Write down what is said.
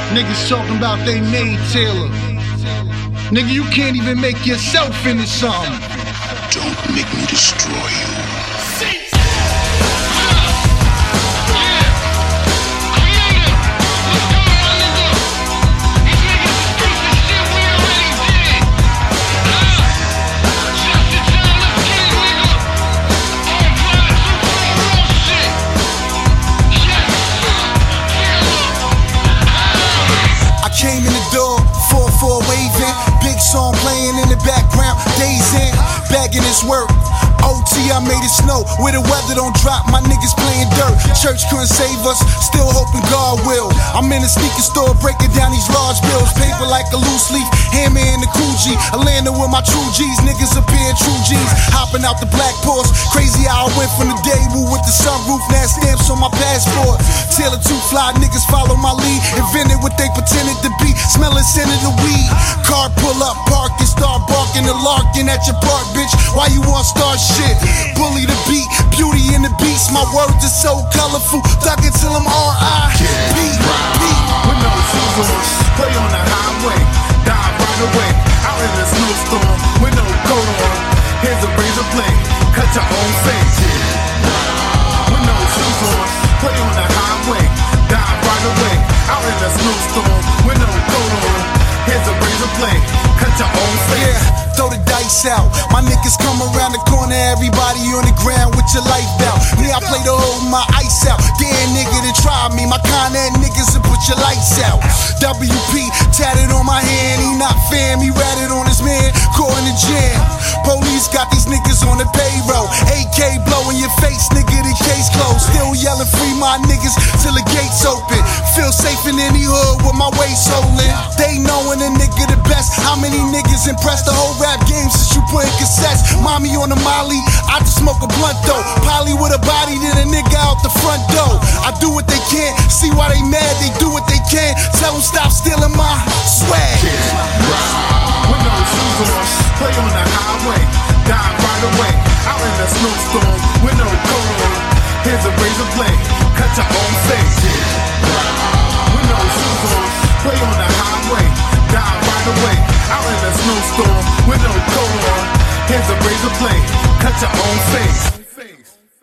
Niggas talking about they made Taylor. Nigga, you can't even make yourself into something. Don't make me destroy you. Came in the door, 4-4 waving, big song playing in the background, days in, bagging his work. OT, I made it snow, where the weather don't drop, my niggas playing dirt. Church couldn't save us, still hoping God will. I'm in a sneaker store breaking down these large bills, paper like a loose leaf, hammer in the Coogee. I landed with my true G's, niggas appear true G's. Hopping out the black Porsche, crazy how I went from the Daewoo with the sunroof, now stamps on my passport. Taylor too fly, niggas follow my lead, invented what they pretended to be, smelling scent of the weed. Car pull up, park and start barking and larking at your park, bitch. Why you want start shit? Bully the beat, beauty in the beast. My words are so colorful, duck it till I'm R.I.P. With no shoes on, play on the highway, dive right away. Out in the snowstorm, with no coat on. Here's a razor blade, cut your own face. With no shoes on, play on the highway, dive right away. Out in the snowstorm, with no coat on. Here's a razor blade, cut your own face. Yeah, throw the dice out. My niggas come around the corner, everybody on the ground with your life out. Me, I play to hold my ice out. Dare nigga to try me, my kind of niggas to put your lights out. WP tatted on my hand, he not fam, he ratted on his man, caught in the jam. Police got these niggas on the payroll, AK blowing your face, nigga, the case closed. Still yelling free my niggas till the gates open. Feel safe in any hood with my waist holding. They knowin' a nigga the best. How many niggas impressed the whole rap game since you put in cassettes? Mommy on the molly, I just smoke a blunt though. Polly with a body, then a nigga out the front door. I do what they can, see why they mad, they do what they can. Tell them stop stealing my swag. With no shoes on, play on the highway, dive right away. Out in the snowstorm, with no coat on. Here's a razor blade, cut your own face. With no shoes on, play on the highway, dive right away. Out in the snowstorm, with no coat on. Here's a razor blade, cut your own face.